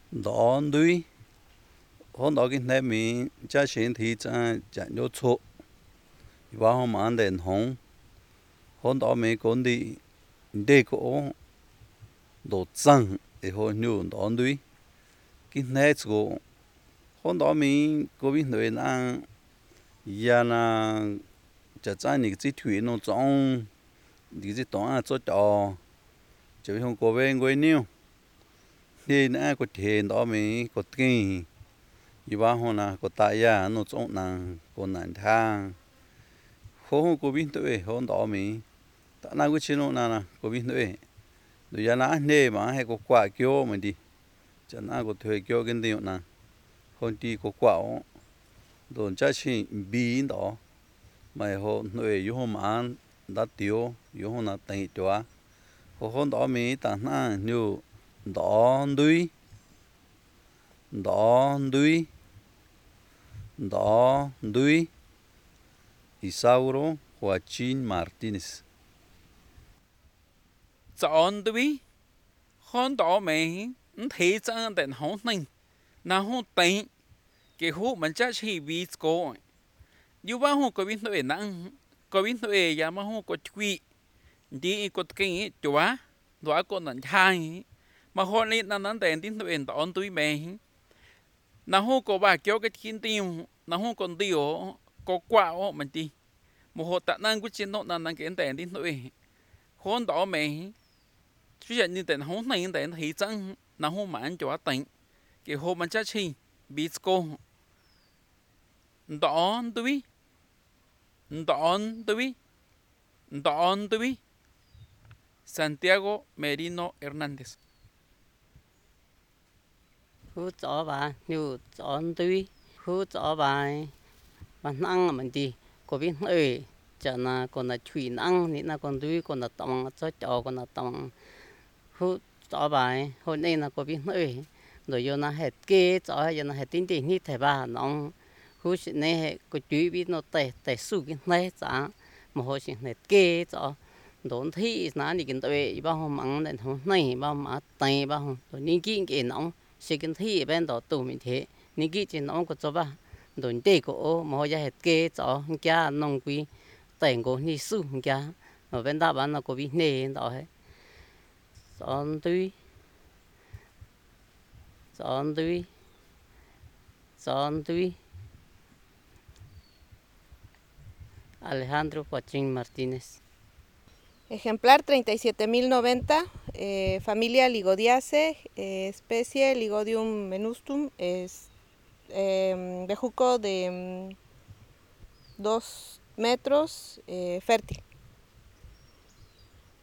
đó đuôi hôm đó cái này mình cha xin thì cha nhớ chỗ và hôm ăn đèn hồng hôm đó mình còn đi để có đồ trắng để họ nhớ đó đuôi cái này chỗ hôm đó mình có biết nói là giờ là cha cha những cái thuyền nó trong những cái tòa cho trò chỉ không có về người nhiều thì nãy có tiền đó mình có tiền và hôm nào có tài ya nó trong nàng có nàng thang không có biết tới hôm đó mình ta nào có chuyện nào có biết tới rồi giờ nãy nè mà hay có quả kêu mình đi cho nãy có thuê kêu cái điều nào hôm đi có quả rồi chắc chỉ bị đó mà hôm nơi yêu hôm ăn đã tiêu yêu hôm nào tiền tiêu hôm đó mình ta nào nhiều đó đuôi đó đuôi đó đuôi Isauro Joaquín Martínez. chọn đuôi hôm đó mình thấy rằng đèn hồng này na hồng tây cái hũ mình chắc chỉ bị cố như vậy hồng có biết nói năng có biết nói ya mà hồng có truy đi có cái chúa đó có nhận thay mà hôm nay na năng đèn tin nói đón đuôi mình na hồng có bà kéo cái thiên tiêu na hồng còn tiêu có quả mình đi một hộ tạ năng của chiến đấu na năng cái đèn tin nói hôm đó mình chú nhận như đèn hồng này đèn thấy rằng na hồng mà anh chúa tỉnh cái hôm mình chắc chỉ bị cố đón đuôi đón đuôi đón đuôi Santiago Merino Hernández. hú cho bà nhiều chọn tươi hú cho bà năng mình đi có biết ơi cho na còn là thủy năng nị na còn tươi còn là tông cho còn là tông hú cho bà hôm nay là có biết ơi rồi giờ na hết kê cho giờ na hết tin tin nít thầy bà nó hú xin này có chú biết nó tệ tệ su cái này chả mà họ xin hết kê cho đốn thị nó đi kinh tế bao hôm ăn đến hôm nay bao mà tay bao hôm rồi ní kinh cái nó sẽ kinh thị bên đó tụ mình thế ní kinh trên nó có cho ba đốn tê cổ mà họ ra hết kê cho cha nông quý tiền cổ ní su cha ở bên đó bán nó có bị nề đó hết chọn tươi chọn tươi chọn tươi Alejandro Joaquín Martínez. Ejemplar 37.090, familia Ligodiaceae, especie Ligodium menustum, es bejuco de 2 metros, fértil.